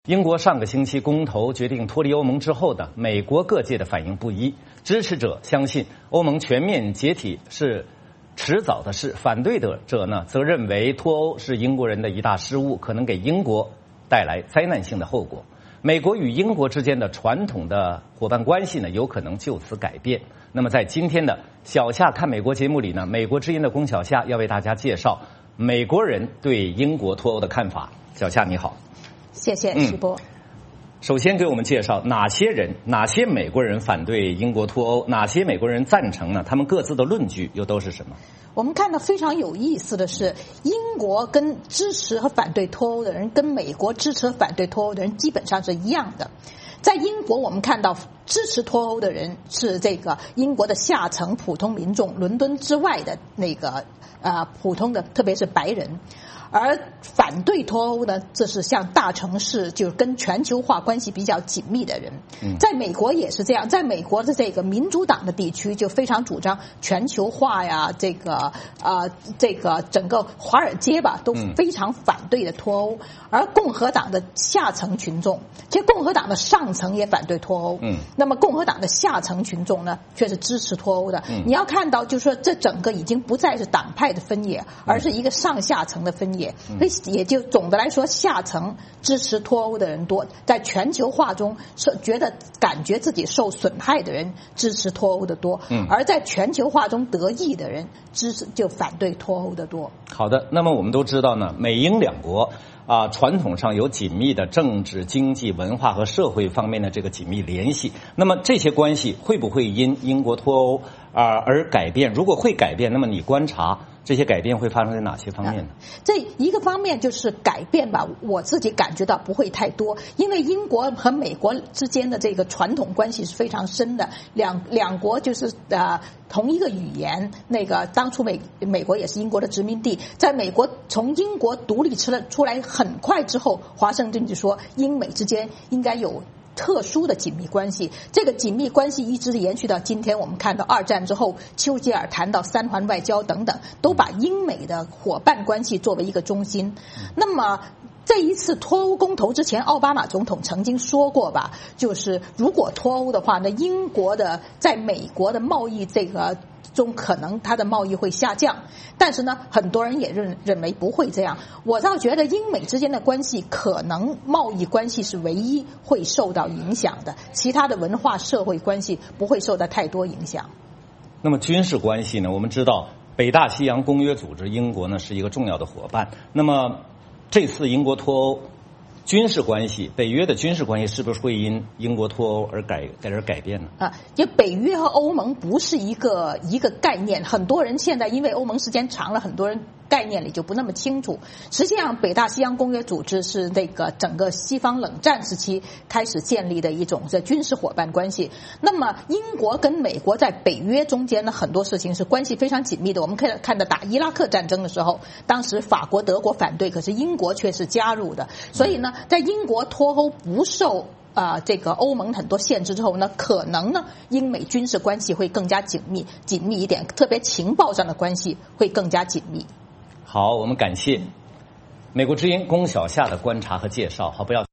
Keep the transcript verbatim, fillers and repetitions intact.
英国上个星期公投决定脱离欧盟之后呢，美国各界的反应不一。支持者相信欧盟全面解体是迟早的事，反对的者呢则认为脱欧是英国人的一大失误，可能给英国带来灾难性的后果。美国与英国之间的传统的伙伴关系呢，有可能就此改变。那么在今天的小夏看美国节目里呢，美国之音的龚小夏要为大家介绍美国人对英国脱欧的看法。小夏你好。 谢谢直播、嗯。 首先给我们介绍哪些人、哪些美国人反对英国脱欧，哪些美国人赞成呢？他们各自的论据又都是什么？ 我们看到非常有意思的是，英国跟支持和反对脱欧的人，跟美国支持和反对脱欧的人基本上是一样的。在英国，我们看到支持脱欧的人是这个英国的下层普通民众，伦敦之外的那个呃普通的，特别是白人。而反对脱欧呢，这是像大城市，就是跟全球化关系比较紧密的人。在美国也是这样，在美国的这个民主党的地区就非常主张全球化呀，这个呃这个整个华尔街吧都非常反对的脱欧。而共和党的下层群众，其实共和党的上层也反对脱欧。嗯，那么共和党的下层群众呢，却是支持脱欧的。嗯，你要看到，就是说这整个已经不再是党派的分野，而是一个上下层的分野。所以也就总的来说，下层支持脱欧的人多，在全球化中是觉得感觉自己受损害的人支持脱欧的多，嗯，而在全球化中得益的人支持就反对脱欧的多。 好的，那么我们都知道呢，美英两国啊，传统上有紧密的政治、经济、文化和社会方面的这个紧密联系。那么这些关系会不会因英国脱欧啊而改变？如果会改变，那么你观察这些改变会发生在哪些方面呢？ 这一个方面就是改变吧，我自己感觉到不会太多，因为英国和美国之间的这个传统关系是非常深的，两两国就是呃同一个语言。那个当初美美国也是英国的殖民地，在美国从英国独立出来出来很快之后，华盛顿就说英美之间应该有特殊的紧密关系，这个紧密关系一直延续到今天。我们看到二战之后，丘吉尔谈到三环外交等等，都把英美的伙伴关系作为一个中心。那么这一次脱欧公投之前，奥巴马总统曾经说过吧，就是如果脱欧的话呢，英国的在美国的贸易这个中可能它的贸易会下降，但是呢，很多人也认认为不会这样。我倒觉得英美之间的关系可能贸易关系是唯一会受到影响的，其他的文化社会关系不会受到太多影响。 那么军事关系呢？我们知道北大西洋公约组织，英国呢是一个重要的伙伴。那么这次英国脱欧，军事关系，北约的军事关系是不是会因英国脱欧而改而改变呢？ 啊，就北约和欧盟不是一个一个概念，很多人现在因为欧盟时间长了，很多人概念里就不那么清楚。实际上，北大西洋公约组织是那个整个西方冷战时期开始建立的一种这军事伙伴关系。那么，英国跟美国在北约中间呢，很多事情是关系非常紧密的。我们可以看到打伊拉克战争的时候，当时法国、德国反对，可是英国却是加入的。所以呢，在英国脱欧不受啊、呃，这个欧盟很多限制之后呢，可能呢，英美军事关系会更加紧密、紧密一点，特别情报上的关系会更加紧密。 好，我们感谢美国之音龚小夏的观察和介绍。好，不要。